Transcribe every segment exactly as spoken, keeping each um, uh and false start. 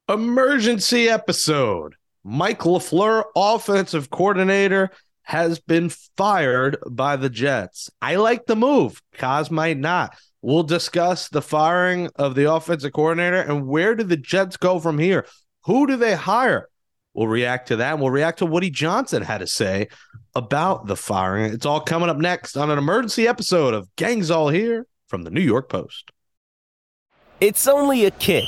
Emergency episode. Mike LaFleur, offensive coordinator, has been fired by the Jets. I like the move. Kaz might not. We'll discuss the firing of the offensive coordinator and where do the Jets go from here? Who do they hire? We'll react to that. We'll react to Woody Johnson had to say about the firing. It's all coming up next on an emergency episode of Gangs All Here from the New York Post. It's only a kick.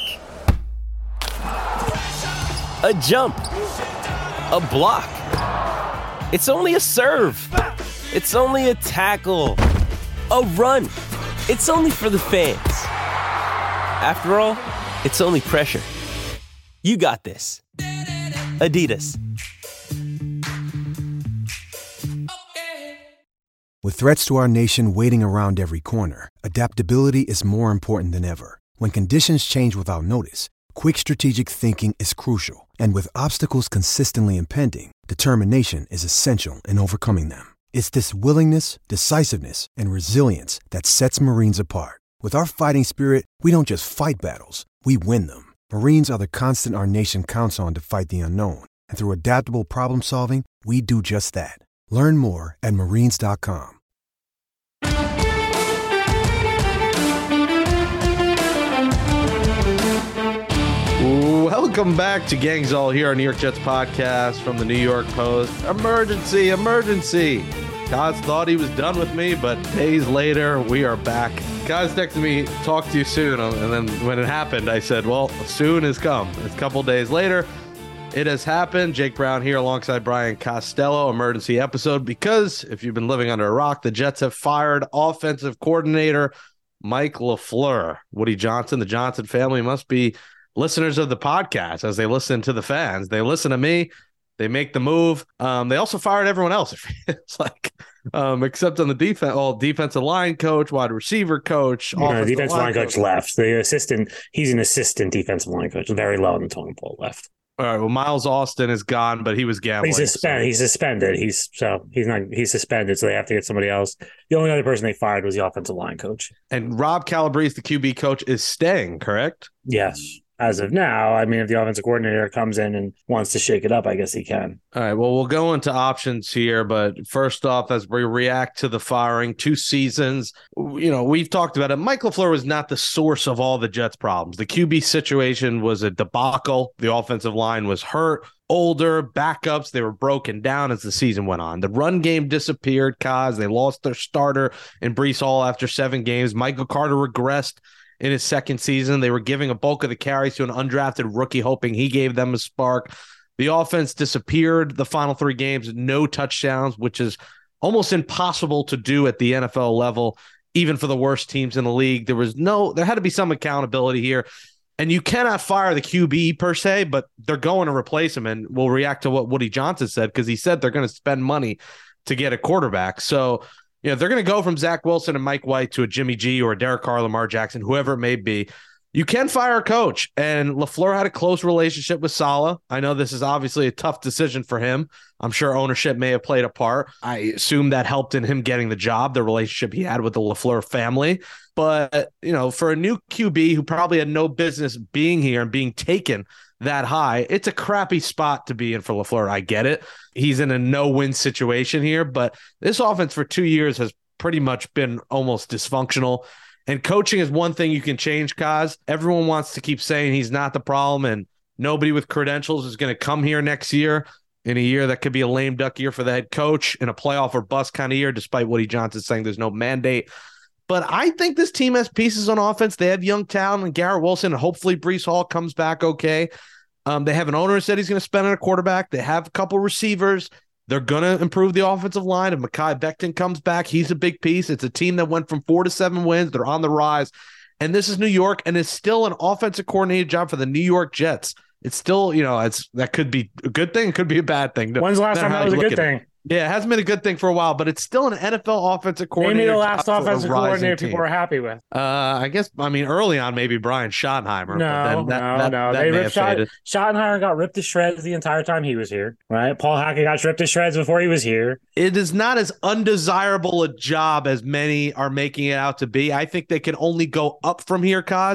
A jump, a block. It's only a serve. It's only a tackle, a run. It's only for the fans. After all, it's only pressure. You got this. Adidas. With threats to our nation waiting around every corner, adaptability is more important than ever. When conditions change without notice, quick strategic thinking is crucial, and with obstacles consistently impending, determination is essential in overcoming them. It's this willingness, decisiveness, and resilience that sets Marines apart. With our fighting spirit, we don't just fight battles, we win them. Marines are the constant our nation counts on to fight the unknown, and through adaptable problem solving, we do just that. Learn more at marines dot com. Welcome back to Gangs All Here, a New York Jets podcast from the New York Post. Emergency, emergency. Kaz thought he was done with me, but days later, we are back. Kaz texted me, talk to you soon. And then when it happened, I said, well, soon has come. It's a couple days later. It has happened. Jake Brown here alongside Brian Costello, emergency episode, because if you've been living under a rock, the Jets have fired offensive coordinator Mike LaFleur. Woody Johnson, the Johnson family must be listeners of the podcast as they listen to the fans. They listen to me. They make the move. Um, they also fired everyone else. It's like, um, except on the defense, all defensive line coach, wide receiver coach. No, defensive line coach, coach left. The assistant, he's an assistant defensive line coach, very low on the totem pole, left. All right. Well, Miles Austin is gone, but he was gambling. He's suspended. So. He's suspended. He's so he's not. He's suspended. So they have to get somebody else. The only other person they fired was the offensive line coach. And Rob Calabrese, the Q B coach, is staying. Correct? Yes. As of now, I mean, if the offensive coordinator comes in and wants to shake it up, I guess he can. All right, well, we'll go into options here, but first off, as we react to the firing, two seasons, you know, we've talked about it. Mike LaFleur was not the source of all the Jets' problems. The Q B situation was a debacle. The offensive line was hurt, older, backups. They were broken down as the season went on. The run game disappeared, Kaz. They lost their starter in Breece Hall after seven games. Michael Carter regressed in his second season. They were giving a bulk of the carries to an undrafted rookie, hoping he gave them a spark. The offense disappeared the final three games, no touchdowns, which is almost impossible to do at the N F L level, even for the worst teams in the league. There was no, there had to be some accountability here. And you cannot fire the Q B per se, but they're going to replace him. And we'll react to what Woody Johnson said, because he said they're going to spend money to get a quarterback. So, you know, they're going to go from Zach Wilson and Mike White to a Jimmy G or a Derek Carr, Lamar Jackson, whoever it may be. You can fire a coach, and LaFleur had a close relationship with Saleh. I know this is obviously a tough decision for him. I'm sure ownership may have played a part. I assume that helped in him getting the job, the relationship he had with the LaFleur family. But, you know, for a new Q B who probably had no business being here and being taken that high, it's a crappy spot to be in for LaFleur. I get it. He's in a no-win situation here, but this offense for two years has pretty much been almost dysfunctional. And coaching is one thing you can change, Kaz. Everyone wants to keep saying he's not the problem, and nobody with credentials is going to come here next year in a year that could be a lame duck year for the head coach, in a playoff or bust kind of year, despite Woody Johnson saying there's no mandate. But I think this team has pieces on offense. They have young talent and Garrett Wilson, and hopefully Breece Hall comes back okay. Um, they have an owner who said he's going to spend on a quarterback. They have a couple receivers. They're going to improve the offensive line. If Mekhi Becton comes back, he's a big piece. It's a team that went from four to seven wins. They're on the rise. And this is New York, and it's still an offensive coordinator job for the New York Jets. It's still, you know, it's that could be a good thing. It could be a bad thing. When's the last time that was a good thing? It. Yeah, it hasn't been a good thing for a while, but it's still an N F L offensive coordinator. Maybe the last offensive coordinator people were happy with. Uh, I guess, I mean, early on, maybe Brian Schottenheimer. No, but then that, no, that, no. That they ripped Schott- Schottenheimer got ripped to shreds the entire time he was here, right? Paul Hackett got ripped to shreds before he was here. It is not as undesirable a job as many are making it out to be. I think they can only go up from here, Kaz.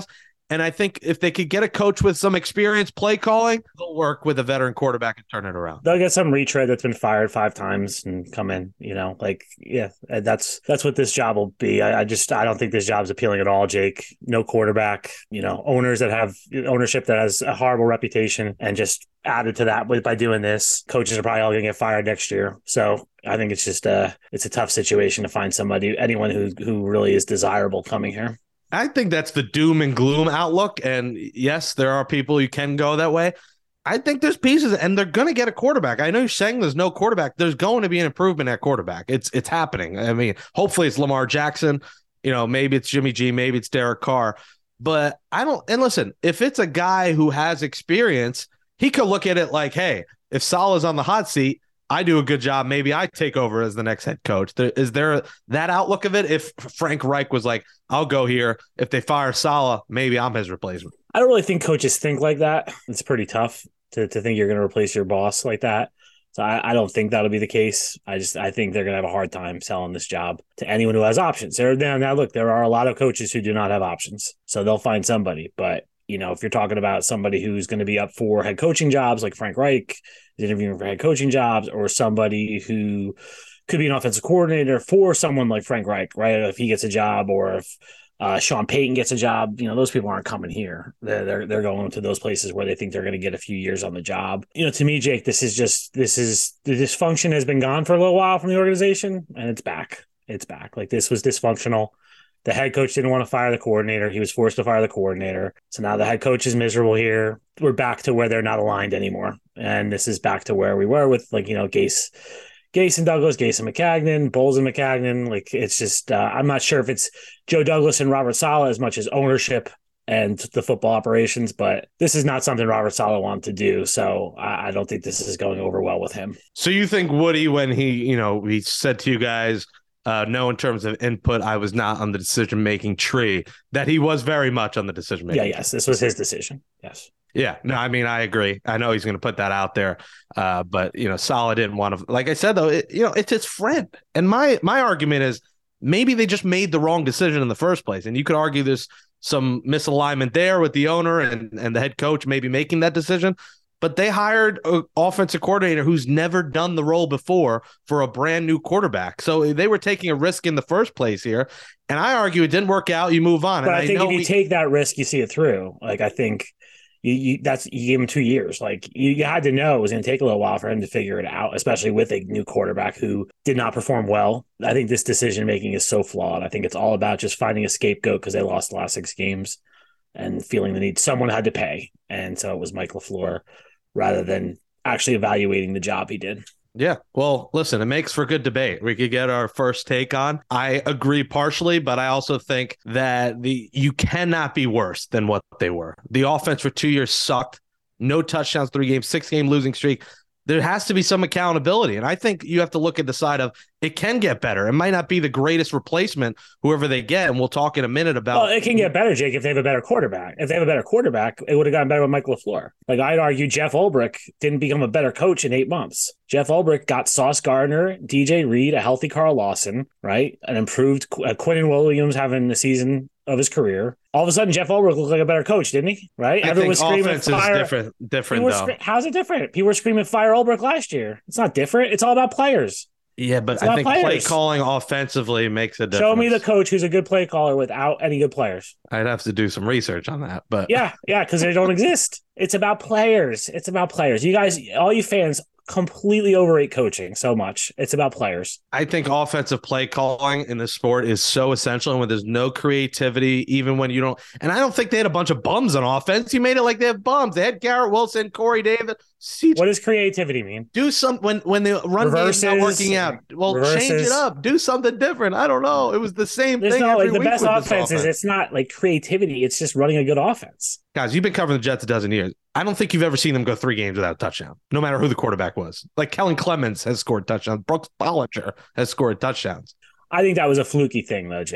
And I think if they could get a coach with some experience play calling, they'll work with a veteran quarterback and turn it around. They'll get some retread that's been fired five times and come in, you know, like, yeah, that's that's what this job will be. I, I just, I don't think this job's appealing at all, Jake. No quarterback, you know, owners that have ownership that has a horrible reputation, and just added to that with by doing this, coaches are probably all going to get fired next year. So I think it's just a, it's a tough situation to find somebody, anyone who who really is desirable coming here. I think that's the doom and gloom outlook. And yes, there are people you can go that way. I think there's pieces, and they're going to get a quarterback. I know you're saying there's no quarterback. There's going to be an improvement at quarterback. It's it's happening. I mean, hopefully it's Lamar Jackson. You know, maybe it's Jimmy G, maybe it's Derek Carr. But I don't – and listen, if it's a guy who has experience, he could look at it like, hey, if Saleh's on the hot seat, I do a good job. Maybe I take over as the next head coach. There, is there that outlook of it? If Frank Reich was like, I'll go here. If they fire Saleh, maybe I'm his replacement. I don't really think coaches think like that. It's pretty tough to, to think you're going to replace your boss like that. So I, I don't think that'll be the case. I just I think they're going to have a hard time selling this job to anyone who has options. There, now, now, look, there are a lot of coaches who do not have options. So they'll find somebody. But, you know, if you're talking about somebody who's going to be up for head coaching jobs like Frank Reich, is interviewing for head coaching jobs, or somebody who could be an offensive coordinator for someone like Frank Reich, right? If he gets a job, or if uh, Sean Payton gets a job, you know, those people aren't coming here. They're, they're, they're going to those places where they think they're going to get a few years on the job. You know, to me, Jake, this is just, this is, the dysfunction has been gone for a little while from the organization, and it's back. It's back. Like, this was dysfunctional. The head coach didn't want to fire the coordinator. He was forced to fire the coordinator. So now the head coach is miserable here. We're back to where they're not aligned anymore. And this is back to where we were with, like, you know, Gase, Gase and Douglas, Gase and Maccagnan, Bowles and Maccagnan. Like, it's just, uh, I'm not sure if it's Joe Douglas and Robert Saleh as much as ownership and the football operations, but this is not something Robert Saleh wanted to do. So I, I don't think this is going over well with him. So you think Woody, when he, you know, he said to you guys, Uh, no, in terms of input, I was not on the decision-making tree, that he was very much on the decision-making Yeah, yes, this was his decision. Yes. Yeah, no, I mean, I agree. I know he's going to put that out there, uh, but, you know, Saleh didn't want to, like I said, though, it, you know, it's his friend. And my my argument is maybe they just made the wrong decision in the first place. And you could argue there's some misalignment there with the owner and, and the head coach maybe making that decision. But they hired an offensive coordinator who's never done the role before for a brand new quarterback. So they were taking a risk in the first place here. And I argue it didn't work out. You move on. But and I think I know if you we- take that risk, you see it through. Like, I think you, you that's you gave him two years. Like, you, you had to know it was going to take a little while for him to figure it out, especially with a new quarterback who did not perform well. I think this decision making is so flawed. I think it's all about just finding a scapegoat because they lost the last six games and feeling the need. Someone had to pay. And so it was Mike LaFleur, rather than actually evaluating the job he did. Yeah. Well, listen, it makes for good debate. We could get our first take on. I agree partially, but I also think that the you cannot be worse than what they were. The offense for two years sucked. No touchdowns, three games, six game losing streak. There has to be some accountability. And I think you have to look at the side of it can get better. It might not be the greatest replacement, whoever they get. And we'll talk in a minute about. Well, it can get better, Jake, if they have a better quarterback. If they have a better quarterback, it would have gotten better with Mike LaFleur. Like, I'd argue Jeff Ulbrich didn't become a better coach in eight months. Jeff Ulbrich got Sauce Gardner, D J Reed, a healthy Carl Lawson, right? An improved uh, Quinnen Williams having the season of his career. All of a sudden, Jeff Ulbrich looked like a better coach, didn't he? Right? I Everyone think was screaming offense fire. is different, different People though. were scre- How's it different? People were screaming fire Ulbrich last year. It's not different. It's all about players. Yeah, but It's I not think play players. calling offensively makes a difference. Show me the coach who's a good play caller without any good players. I'd have to do some research on that, but Yeah, yeah, because they don't exist. It's about players. It's about players. You guys, all you fans, completely overrate coaching so much. It's about players. I think offensive play calling in this sport is so essential. And when there's no creativity, even when you don't, and I don't think they had a bunch of bums on offense. You made it like they have bums. They had Garrett Wilson, Corey Davis. C J. What does creativity mean? Do some when when the run game's not Reverses, working out. Well, change reverses. it up. Do something different. I don't know. It was the same There's thing. no every like the week best with this offense is offense. it's not like creativity. It's just running a good offense. Guys, you've been covering the Jets a dozen years. I don't think you've ever seen them go three games without a touchdown, no matter who the quarterback was. Like Kellen Clemens has scored touchdowns. Brooks Bollinger has scored touchdowns. I think that was a fluky thing, though, Jake.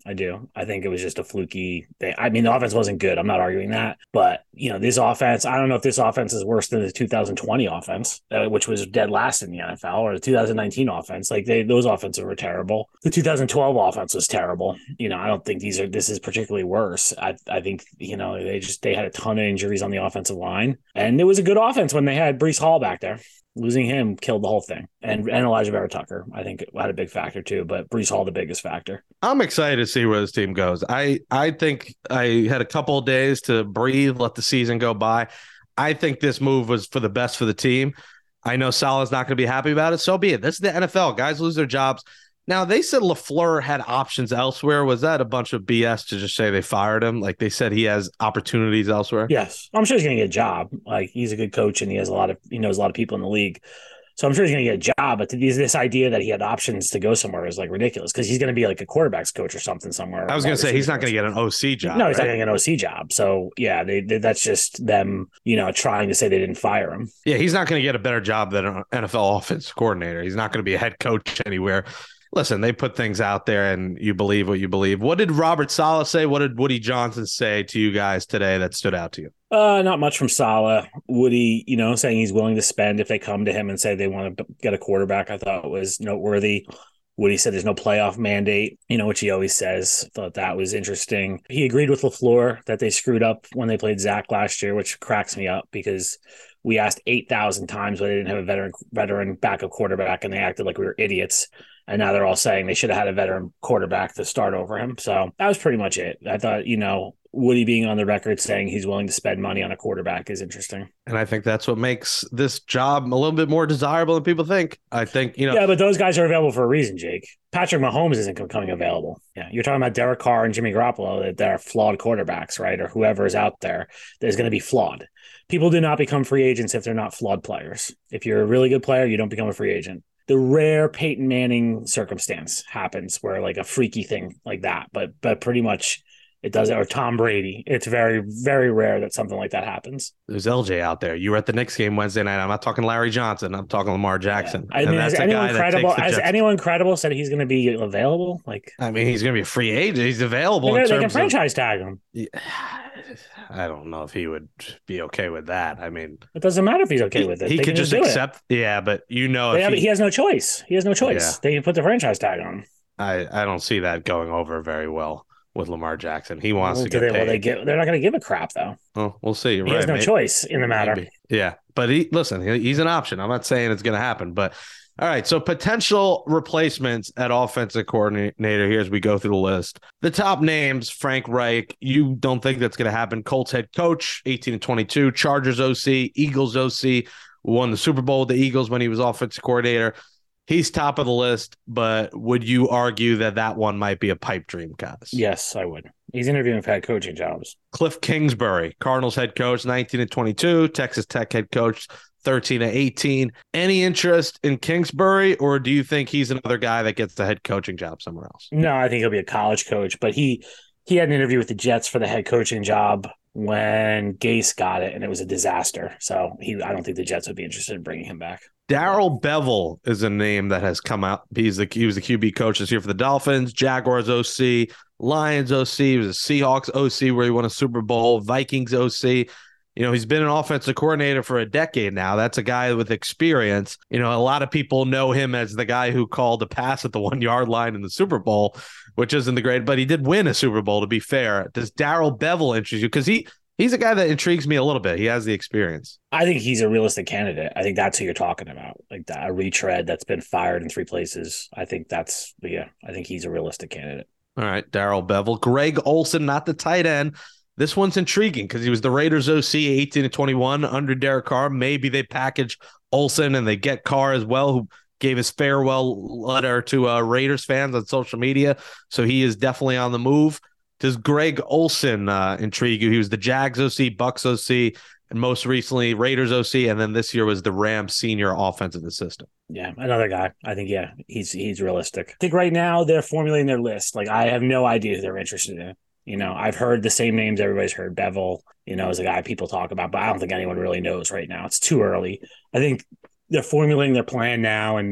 I do. I think it was just a fluky thing. I mean, the offense wasn't good. I'm not arguing that. But, you know, this offense, I don't know if this offense is worse than the two thousand twenty offense, uh, which was dead last in the N F L, or the two thousand nineteen offense. Like, they, those offenses were terrible. The two thousand twelve offense was terrible. You know, I don't think these are, this is particularly worse. I, I think, you know, they just, they had a ton of injuries on the offensive line. And it was a good offense when they had Breece Hall back there. Losing him killed the whole thing. And and Elijah Vera Tucker, I think, had a big factor too, but Breece Hall the biggest factor. I'm excited to see where this team goes. I, I think I had a couple of days to breathe, let the season go by. I think this move was for the best for the team. I know Salah's not going to be happy about it. So be it. This is the N F L. Guys lose their jobs. Now, they said LaFleur had options elsewhere. Was that a bunch of B S to just say they fired him? Like, they said he has opportunities elsewhere? Yes. I'm sure he's going to get a job. Like, he's a good coach and he has a lot of, he knows a lot of people in the league. So I'm sure he's going to get a job. But this, this idea that he had options to go somewhere is like ridiculous, because he's going to be like a quarterback's coach or something somewhere. I was going to say, he's not going to get an O C job. No, he's right? not going to get an O C job. So, yeah, they, they, that's just them, you know, trying to say they didn't fire him. Yeah, he's not going to get a better job than an N F L offensive coordinator. He's not going to be a head coach anywhere. Listen, they put things out there and you believe what you believe. What did Robert Saleh say? What did Woody Johnson say to you guys today that stood out to you? Uh, not much from Saleh. Woody, you know, saying he's willing to spend if they come to him and say they want to get a quarterback, I thought was noteworthy. Woody said there's no playoff mandate, you know, which he always says. Thought that was interesting. He agreed with LaFleur that they screwed up when they played Zach last year, which cracks me up because we asked eight thousand times why they didn't have a veteran veteran backup quarterback, and they acted like we were idiots. And now they're all saying they should have had a veteran quarterback to start over him. So that was pretty much it. I thought, you know, Woody being on the record saying he's willing to spend money on a quarterback is interesting. And I think that's what makes this job a little bit more desirable than people think. I think, you know. Yeah, but those guys are available for a reason, Jake. Patrick Mahomes isn't becoming available. Yeah, you're talking about Derek Carr and Jimmy Garoppolo, that they're flawed quarterbacks, right? Or whoever is out there that is going to be flawed. People do not become free agents if they're not flawed players. If you're a really good player, you don't become a free agent. The rare Peyton Manning circumstance happens where like a freaky thing like that, but but pretty much it doesn't. Or Tom Brady, it's very very rare that something like that happens. There's L J out there. You were at the Knicks game Wednesday night. I'm not talking Larry Johnson. I'm talking Lamar Jackson. Yeah. I mean, has anyone credible? Has anyone credible said he's going to be available? Like, I mean, he's going to be a free agent. He's available. They, in they terms can franchise of, tag him. Yeah, I don't know if he would be okay with that. I mean, it doesn't matter if he's okay he, with it. He they could just accept. It. Yeah, but you know, if have, he, he has no choice. He has no choice. Yeah. They can put the franchise tag on him. I, I don't see that going over very well with Lamar Jackson. He wants well, to get they, paid. Well, they get, they're not going to give a crap though. Well, we'll see. You're he right. has no Maybe, choice in the matter. Maybe. Yeah, but he listen. He, he's an option. I'm not saying it's going to happen, but. All right, so potential replacements at offensive coordinator here as we go through the list. The top names, Frank Reich, you don't think that's going to happen. Colts head coach, eighteen and twenty-two, Chargers O C, Eagles O C, won the Super Bowl with the Eagles when he was offensive coordinator. He's top of the list, but would you argue that that one might be a pipe dream, guys? Yes, I would. He's interviewing for head coaching jobs. Cliff Kingsbury, Cardinals head coach, nineteen and twenty-two, Texas Tech head coach, thirteen and eighteen. Any interest in Kingsbury, or do you think he's another guy that gets the head coaching job somewhere else? No, I think he'll be a college coach, but he he had an interview with the Jets for the head coaching job when Gase got it, and it was a disaster. So he, I don't think the Jets would be interested in bringing him back. Darrell Bevell is a name that has come out. He's the he was the Q B coach this year for the Dolphins, Jaguars O C, Lions O C. He was a Seahawks O C where he won a Super Bowl, Vikings O C. You know, he's been an offensive coordinator for a decade now. That's a guy with experience. You know, a lot of people know him as the guy who called a pass at the one-yard line in the Super Bowl, which isn't the great, but he did win a Super Bowl, to be fair. Does Darrell Bevell interest you? Because he he's a guy that intrigues me a little bit. He has the experience. I think he's a realistic candidate. I think that's who you're talking about, like that, a retread that's been fired in three places. I think that's, yeah, I think he's a realistic candidate. All right, Darrell Bevell. Greg Olsen, not the tight end. This one's intriguing because he was the Raiders O C, eighteen to twenty-one under Derek Carr. Maybe they package Olsen and they get Carr as well, who gave his farewell letter to uh, Raiders fans on social media. So he is definitely on the move. Does Greg Olsen uh, intrigue you? He was the Jags O C, Bucks O C, and most recently Raiders O C, and then this year was the Rams senior offensive assistant. Yeah, another guy. I think, yeah, he's he's realistic. I think right now they're formulating their list. Like, I have no idea who they're interested in. You know, I've heard the same names everybody's heard. Bevell, you know, is a guy people talk about, but I don't think anyone really knows right now. It's too early. I think they're formulating their plan now, and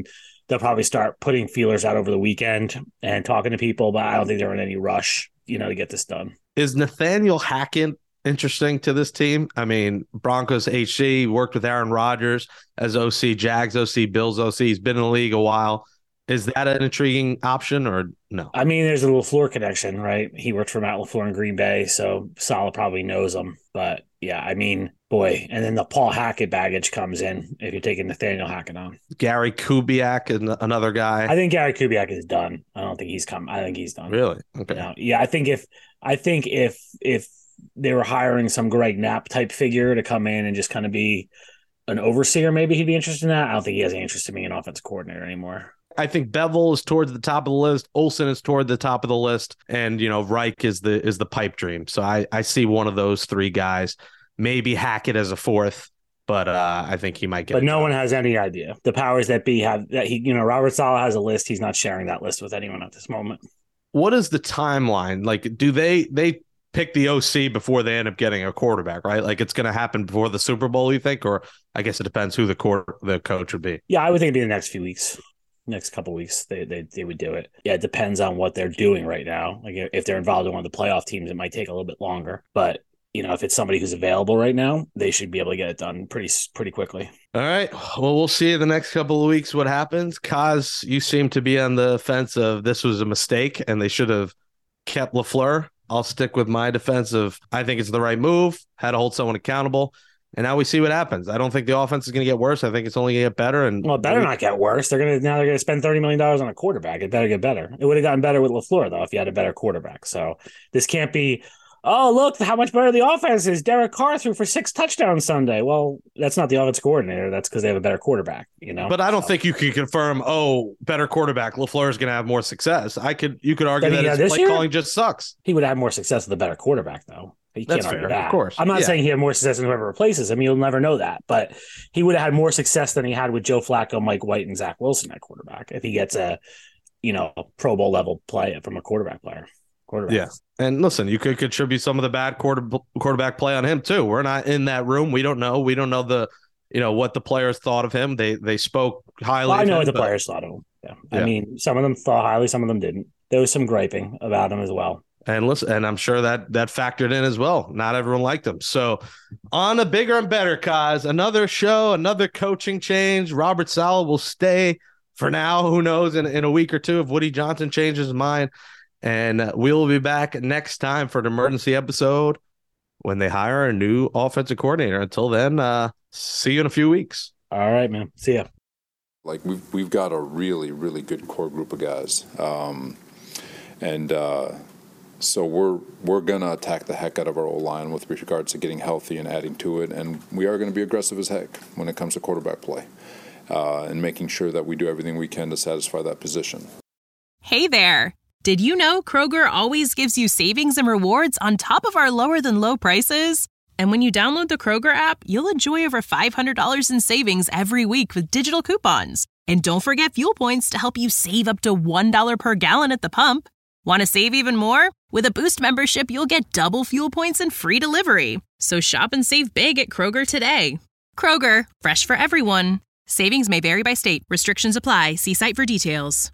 they'll probably start putting feelers out over the weekend and talking to people, but I don't think they're in any rush, you know, to get this done. Is Nathaniel Hackett interesting to this team? I mean, Broncos H C worked with Aaron Rodgers as O C, Jags O C, Bills O C. He's been in the league a while. Is that an intriguing option or no? I mean, there's a LaFleur connection, right? He worked for Matt LaFleur in Green Bay, so Saleh probably knows him. But yeah, I mean, boy, and then the Paul Hackett baggage comes in if you're taking Nathaniel Hackett on. Gary Kubiak is another guy. I think Gary Kubiak is done. I don't think he's come. I think he's done. Really? Okay. You know, yeah, I think if I think if if they were hiring some Greg Knapp type figure to come in and just kind of be an overseer, maybe he'd be interested in that. I don't think he has any interest in being an offensive coordinator anymore. I think Bevel is towards the top of the list. Olsen is toward the top of the list, and you know Reich is the is the pipe dream. So I I see one of those three guys. Maybe Hackett as a fourth, but uh, I think he might get. But no one has any idea. The powers that be have that he. You know, Robert Saleh has a list. He's not sharing that list with anyone at this moment. What is the timeline? Like, do they they pick the O C before they end up getting a quarterback? Right? Like, it's going to happen before the Super Bowl. You think, or I guess it depends who the court the coach would be. Yeah, I would think it'd be the next few weeks. Next couple of weeks, they, they they would do it. Yeah, it depends on what they're doing right now. Like if they're involved in one of the playoff teams, it might take a little bit longer. But you know, if it's somebody who's available right now, they should be able to get it done pretty pretty quickly. All right. Well, we'll see in the next couple of weeks what happens. Kaz, you seem to be on the fence of this was a mistake and they should have kept LaFleur. I'll stick with my defense of I think it's the right move. Had to hold someone accountable. And now we see what happens. I don't think the offense is going to get worse. I think it's only going to get better. And well, it better not get worse. They're going to now they're going to spend thirty million dollars on a quarterback. It better get better. It would have gotten better with LaFleur though if you had a better quarterback. So this can't be. Oh, look how much better the offense is. Derek Carr threw for six touchdowns Sunday. Well, that's not the offense coordinator. That's because they have a better quarterback. You know. But I don't so. think you can confirm. Oh, better quarterback. LaFleur is going to have more success. I could. You could argue I mean, that yeah, his play year, calling just sucks. He would have more success with a better quarterback though. You That's can't fair, that. of course. I'm not yeah. saying he had more success than whoever replaces him. You'll never know that. But he would have had more success than he had with Joe Flacco, Mike White, and Zach Wilson at quarterback if he gets a, you know, Pro Bowl level play from a quarterback player. Quarterback. Yeah. And listen, you could contribute some of the bad quarter, quarterback play on him too. We're not in that room. We don't know. We don't know the, you know, what the players thought of him. They they spoke highly. Well, I know him, what the but... players thought of him. Yeah. yeah. I mean, some of them thought highly, some of them didn't. There was some griping about him as well. And listen, and I'm sure that that factored in as well. Not everyone liked him. So on a bigger and better cause, another show, another coaching change. Robert Saleh will stay for now. Who knows in, in a week or two if Woody Johnson changes his mind. And uh, we'll be back next time for an emergency episode when they hire a new offensive coordinator. Until then, uh, see you in a few weeks. All right, man. See ya. Like we've we've got a really really good core group of guys, um, and. Uh, So we're we're gonna attack the heck out of our O-line with regards to getting healthy and adding to it, and we are going to be aggressive as heck when it comes to quarterback play, uh, and making sure that we do everything we can to satisfy that position. Hey there! Did you know Kroger always gives you savings and rewards on top of our lower than low prices? And when you download the Kroger app, you'll enjoy over five hundred dollars in savings every week with digital coupons. And don't forget fuel points to help you save up to one dollar per gallon at the pump. Want to save even more? With a Boost membership, you'll get double fuel points and free delivery. So shop and save big at Kroger today. Kroger, fresh for everyone. Savings may vary by state. Restrictions apply. See site for details.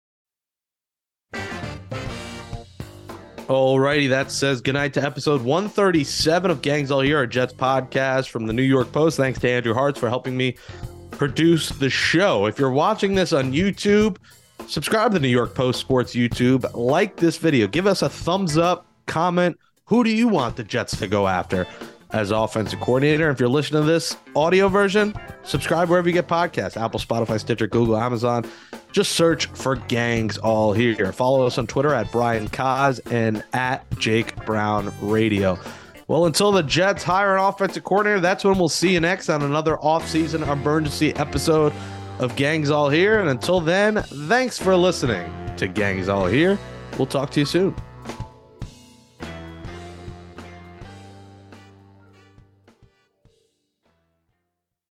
Alrighty, that says goodnight to episode one thirty-seven of Gangs All Here, a Jets podcast from the New York Post. Thanks to Andrew Hartz for helping me produce the show. If you're watching this on YouTube, subscribe to the New York Post Sports YouTube. Like this video. Give us a thumbs up. Comment. Who do you want the Jets to go after as offensive coordinator? If you're listening to this audio version, subscribe wherever you get podcasts. Apple, Spotify, Stitcher, Google, Amazon. Just search for Gangs All Here. Follow us on Twitter at Brian Kaz and at Jake Brown Radio. Well, until the Jets hire an offensive coordinator, that's when we'll see you next on another offseason emergency episode of Gangs All Here. And until then, thanks for listening to Gangs All Here. We'll talk to you soon.